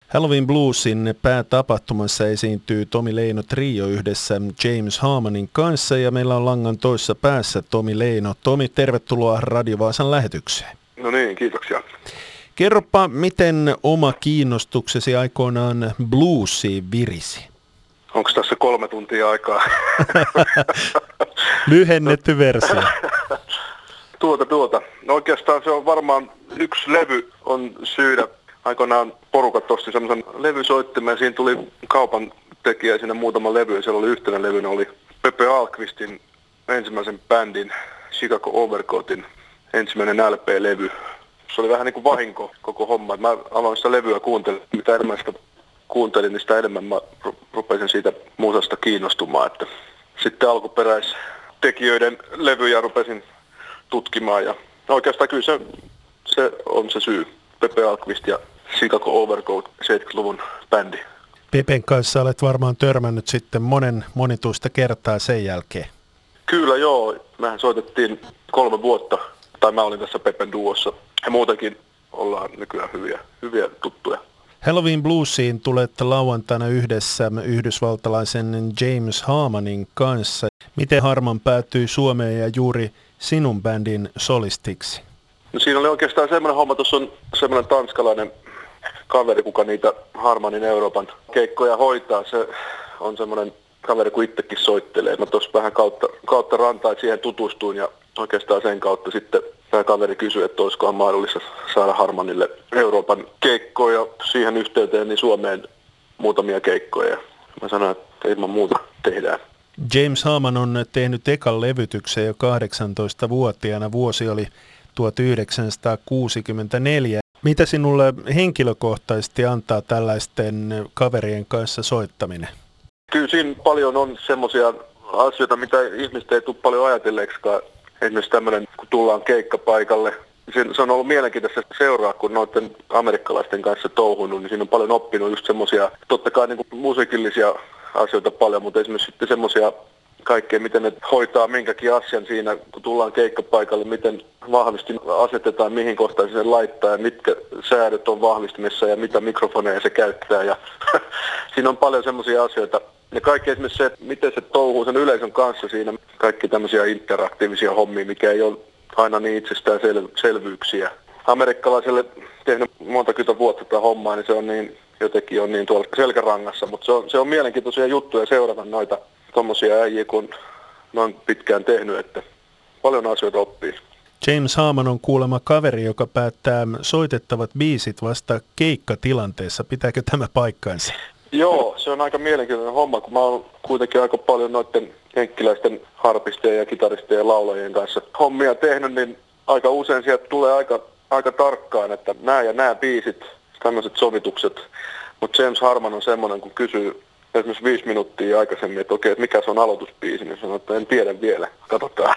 Halloween Bluesin päätapahtumassa esiintyy Tomi Leino Trio yhdessä James Harmanin kanssa ja meillä on langan toisessa päässä Tomi Leino. Tomi, tervetuloa Radio Vaasan lähetykseen. No niin, kiitoksia. Kerropa, miten oma kiinnostuksesi aikoinaan bluesiin virisi? Onko tässä 3 tuntia aikaa? Lyhennetty versio. No oikeastaan se on varmaan yksi levy on syynä. Aikoinaan porukat osti semmoisen levysoittimen, siinä tuli kaupan tekijä siinä muutama levy ja siellä oli yhtenä levynä oli Pepe Ahlqvistin ensimmäisen bändin Chicago Overcoatin ensimmäinen LP-levy. Se oli vähän niin kuin vahinko koko homma. Mä aloin sitä levyä kuuntelemaan, mitä enemmän sitä kuuntelin, niin sitä enemmän mä rupesin siitä musasta kiinnostumaan. Että sitten alkuperäistekijöiden levyjä rupesin tutkimaan ja oikeastaan kyllä se on se syy. Pepe Ahlqvist ja Chicago Overcoat, 70-luvun bändi. Pepen kanssa olet varmaan törmännyt sitten monituista kertaa sen jälkeen. Kyllä joo, mehän soitettiin 3 vuotta, tai mä olin tässä Pepen duossa. Ja muutenkin ollaan nykyään hyviä tuttuja. Halloween Bluesiin tulet lauantaina yhdessä yhdysvaltalaisen James Harmanin kanssa. Miten Harman päätyi Suomeen ja juuri sinun bändin solistiksi? No siinä oli oikeastaan semmoinen homma, tuossa on semmoinen tanskalainen kaveri, kuka niitä Harmanin Euroopan keikkoja hoitaa. Se on semmoinen kaveri, kun itsekin soittelee. Mä tuossa vähän kautta rantaa siihen tutustuin ja oikeastaan sen kautta sitten tämä kaveri kysyi, että olisikohan mahdollista saada Harmanille Euroopan keikkoja siihen yhteyteen niin Suomeen muutamia keikkoja. Mä sanoin, että ilman muuta tehdään. James Harman on tehnyt ekan levytyksen jo 18-vuotiaana. Vuosi oli 1964. Mitä sinulle henkilökohtaisesti antaa tällaisten kaverien kanssa soittaminen? Kyllä siinä paljon on semmoisia asioita, mitä ihmiset ei tule paljon ajatelleeksikaan. Esimerkiksi tämmöinen, kun tullaan keikkapaikalle. Se on ollut mielenkiintoista seuraa, kun noiden amerikkalaisten kanssa touhunut, niin siinä on paljon oppinut just semmoisia, totta kai niin kuin musiikillisia asioita paljon, mutta esimerkiksi sitten semmoisia kaikkea, miten ne hoitaa minkäkin asian siinä, kun tullaan keikkapaikalle, miten vahvisti asetetaan, mihin kohtaan sen laittaa ja mitkä säädöt on vahvistimessa ja mitä mikrofoneja se käyttää. Ja siinä on paljon semmoisia asioita. Ja kaikki esimerkiksi se, että miten se touhuu sen yleisön kanssa siinä, kaikki tämmöisiä interaktiivisia hommia, mikä ei ole aina niin itsestäänselvyyksiä. Amerikkalaiselle tehnyt monta vuotta tätä hommaa, niin se on niin, jotenkin on niin tuolla selkärangassa, mutta se on mielenkiintoisia juttuja seurata noita tommosia äijiä, kun noin pitkään tehnyt, että paljon asioita oppii. James Harman on kuulemma kaveri, joka päättää soitettavat biisit vasta keikkatilanteessa. Pitääkö tämä paikkaansa? Joo, se on aika mielenkiintoinen homma, kun mä oon kuitenkin aika paljon noiden jenkkiläisten harpistien ja kitaristien ja laulajien kanssa hommia tehnyt, niin aika usein sieltä tulee aika tarkkaan, että nämä biisit, tämmöiset sovitukset, mutta James Harman on semmoinen, kun kysyy esimerkiksi 5 minuuttia aikaisemmin, että okei, että mikä se on aloitusbiisi, niin sanon, että en tiedä vielä, katsotaan.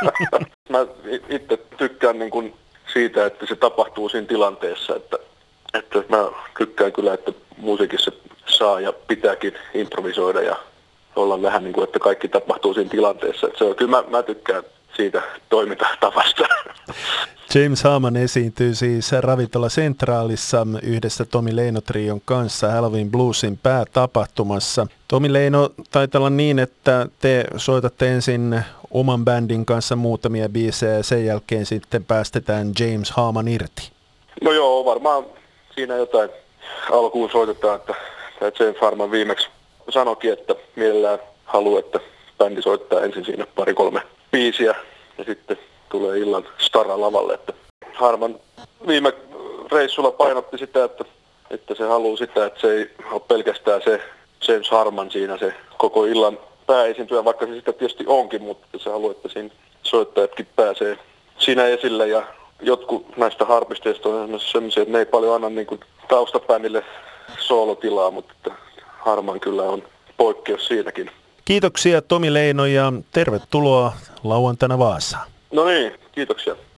Mä itse tykkään niin kuin siitä, että se tapahtuu siinä tilanteessa, että mä tykkään kyllä, että musiikissa saa ja pitääkin improvisoida ja olla vähän niin kuin, että kaikki tapahtuu siinä tilanteessa. Että se on, kyllä mä tykkään siitä toimintatavasta. James Harman esiintyy siis Ravintola Centralissa yhdessä Tomi Leino Trion kanssa Halloween Bluesin päätapahtumassa. Tomi Leino, taitaa olla niin, että te soitatte ensin oman bändin kanssa muutamia biisejä ja sen jälkeen sitten päästetään James Harman irti. No joo, varmaan siinä jotain alkuun soitetaan, että James Harman viimeksi sanoikin, että mielellään haluaa, että bändi soittaa ensin siinä 2-3 biisiä ja sitten tulee illan stara lavalle, että Harman viime reissulla painotti sitä, että se haluaa sitä, että se ei ole pelkästään se James Harman siinä se koko illan pääesiintyjä, vaikka se sitä tietysti onkin, mutta se haluaa, että siinä soittajatkin pääsee siinä esille ja jotkut näistä harpisteista on sellaisia, että ne ei paljon anna niin kuin taustapäännille soolotilaa, mutta Harman kyllä on poikkeus siinäkin. Kiitoksia Tomi Leino ja tervetuloa lauantaina Vaasaan. No niin, kiitoksia.